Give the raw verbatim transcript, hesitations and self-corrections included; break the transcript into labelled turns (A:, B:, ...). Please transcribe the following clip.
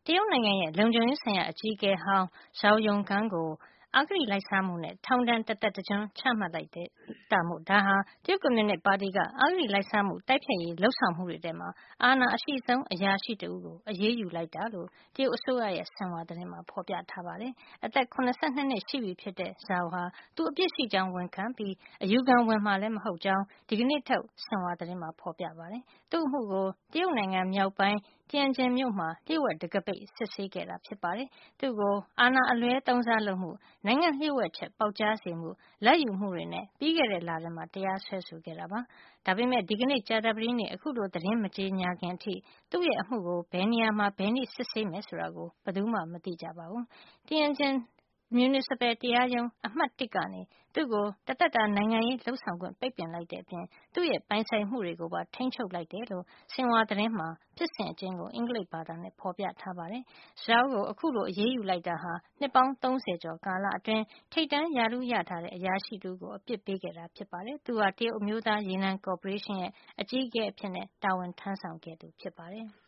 A: တရုတ်နိုင်ငံရဲ့လုံခြုံရေးဆိုင်ရာအကြီးအကဲဟောင်း Zhao Yonggang ကိုအဂတိလိုက်စားမှုနဲ့ထောင်ဒဏ်တသက်တကျွန်းချမှတ်လိုက်တာမို့ဒါဟာတရုတ်ကွန်မြူနစ်ပါတီကအဂတိလိုက်စားမှုတိုက်ဖျက်ရေးလုပ်ဆောင်မှုတွေထဲမှာအာဏာအရှိဆုံးအရာရှိတဦးကိုအရေးယူလိုက်တာလို့တရုတ်အစိုးရရဲ့ဆင်ဟွာသတင်းမှာဖေါ်ပြထားပါတယ်။အသက်၇၂နှစ်ရှိပြီဖြစ်တဲ့ Zhao ဟာသူအပြစ်ရှိကြောင်းဝန်ခံပြီးအယူခံဝင်မှာလည်းမဟုတ်ကြောင်းဒီကနေ့ထုတ်ဆင်ဟွာသတင်းမှာဖေါ်ပြပါတယ်။သူ့အမှုကိုတရုတ်နိုင်ငံမြောက်ပိုင်း Tianjin မြို့မှာလျှို့ဝှက်တံခါးပိတ်စစ်ဆေးခဲ့တာဖြစ်ပါတယ်။သူ့ကိုအာဏာအလွဲသုံးစားလုပ်မှု၊နိုင်ငံလျှို့ဝှက်ချက်ပေါက်ကြားစေမှု၊လာဘ်ယူမှုတွေနဲ့ပြီးခဲ့တဲ့လထဲမှာတရားစွဲဆိုခဲ့တာပါ။ဒါပေမယ့်ဒီကနေ့ကြာသပတေးနေ့အခုလိုသတင်းမကြေညာခင်အထိသူ့ရဲ့အမှုကိုဘယ်နေရာမှာဘယ်နေ့စစ်ဆေးမယ်ဆိုတာကိုဘယ်သူမှမသိကြပါဘူး။ Tianjin Municipal တရားရုံးအမှတ် ၁ ကနေသူ့ကိုတသက်တာနိုင်ငံရေးလုပ်ဆောင်ခွင့်ပိတ်ပင်လိုက်တဲ့အပြင်သူ့ရဲ့ပိုင်ဆိုင်မှုတွေကိုပါထိန်းချုပ်လိုက်တယ်လို့ဆင်ဟွာသတင်းမှာဖြစ်စဉ်အကျဉ်းကိုအင်္ဂလိပ်ဘာသာနဲ့ဖေါ်ပြထားပါတယ်။ Zhao ကိုအခုလိုအရေးယူလိုက်တာဟာနှစ်ပေါင်းသုံးဆယ်ကျော်ကာလအတွင်းထိပ်တန်းရာထူးရထားတဲ့အရာရှိတဦးကိုအပြစ်ပေးခဲ့တာဖြစ်ပါတယ်။သူဟာတရုတ်အမျိုးသားရေနံကော်ပိုရေးရှင်းရဲ့အကြီးအကဲအဖြစ်တာဝန်ထမ်းဆောင်ခဲ့သူဖြစ်ပါတယ်။